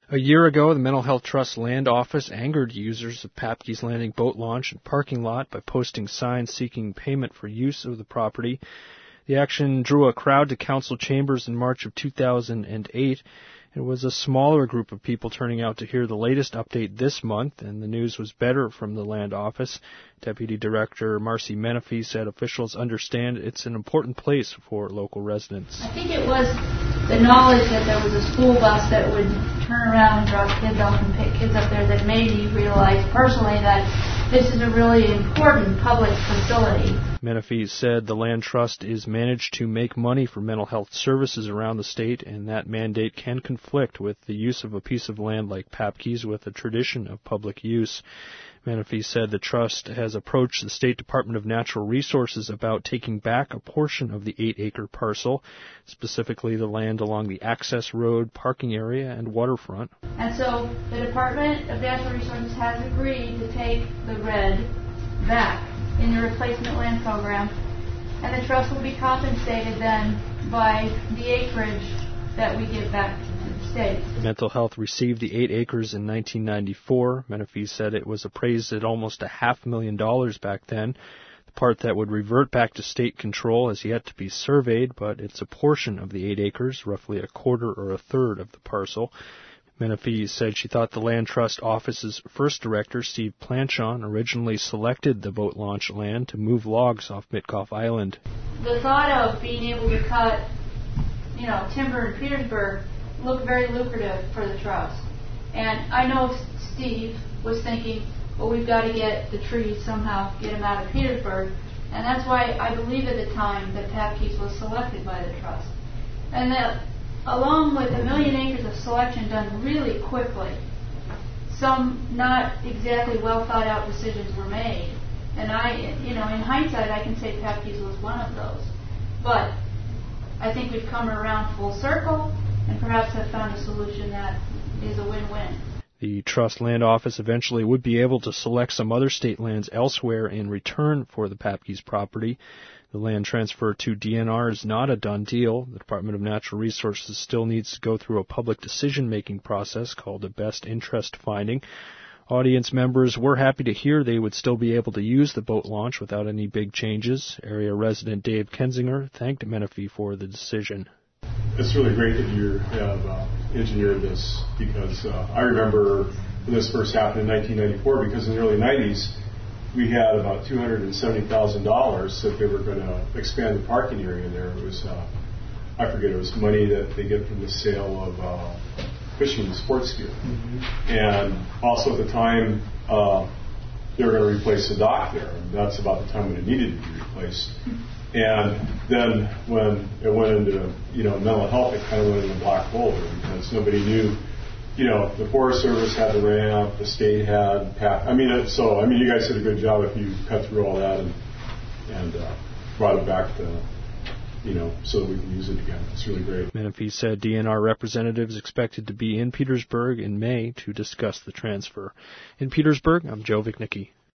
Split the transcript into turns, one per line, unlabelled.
A year ago, the Mental Health Trust Land Office angered users of Papke's Landing boat launch and parking lot by posting signs seeking payment for use of the property. The action drew a crowd to council chambers in March of 2008. It was a smaller group of people turning out to hear the latest update this month, and the news was better from the land office. Deputy Director Marcy Menifee said officials understand it's an important place for local residents.
I think it was the knowledge that there was a school bus that would turn around and drop kids off and pick kids up there that made me realize personally that this is a really important public facility.
Menifee said the Land Trust is managed to make money for mental health services around the state, and that mandate can conflict with the use of a piece of land like Papke's with a tradition of public use. Menifee said the trust has approached the State Department of Natural Resources about taking back a portion of the 8-acre parcel, specifically the land along the access road, parking area, and waterfront.
And so the Department of Natural Resources has agreed to take the red back in the replacement land program, and the trust will be compensated then by the acreage that we give back to the state.
Mental Health received the 8 acres in 1994. Menifee said it was appraised at almost $500,000 back then. The part that would revert back to state control has yet to be surveyed, but it's a portion of the 8 acres, roughly a quarter or a third of the parcel. Menifee said she thought the Land Trust Office's first director, Steve Planchon, originally selected the boat launch land to move logs off Mitkoff Island.
The thought of being able to cut, timber in Petersburg looked very lucrative for the trust. And I know Steve was thinking, well, we've got to get the trees somehow, get them out of Petersburg. And that's why I believe at the time that Papke's was selected by the trust. And that along with 1 million acres of selection done really quickly, some not exactly well thought out decisions were made. And in hindsight, I can say Papke's was one of those. But I think we've come around full circle and perhaps have found a solution that is a win-win.
The Trust Land Office eventually would be able to select some other state lands elsewhere in return for the Papke's property. The land transfer to DNR is not a done deal. The Department of Natural Resources still needs to go through a public decision-making process called a best interest finding. Audience members were happy to hear they would still be able to use the boat launch without any big changes. Area resident Dave Kensinger thanked Menifee for the decision.
It's really great that you have engineered this, because I remember when this first happened in 1994, because in the early 90s, we had about $270,000 that they were going to expand the parking area there. It was, it was money that they get from the sale of fishing and sports gear. Mm-hmm. And also at the time, they were going to replace the dock there, and that's about the time when it needed to be replaced. And then when it went into, mental health, it kind of went into a black hole because nobody knew. The Forest Service had the ramp, the state had you guys did a good job if you cut through all that and brought it back to, so that we can use it again. It's really great.
Menifee said DNR representatives expected to be in Petersburg in May to discuss the transfer. In Petersburg, I'm Joe Vicnicki.